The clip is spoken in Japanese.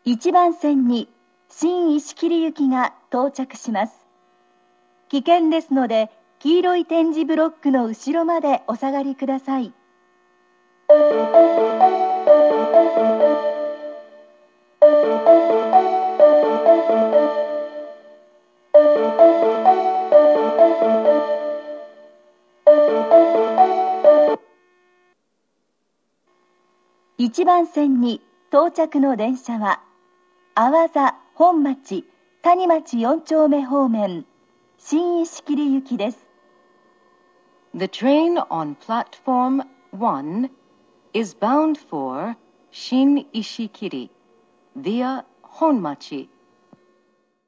1番線に新石切行きが到着します。危険ですので、黄色い点字ブロックの後ろまでお下がりください。1番線に到着の電車は、阿波座本町谷町4丁目方面新石切行きです。 The train on platform 1 is bound for Shin Ishikiri via Honmachi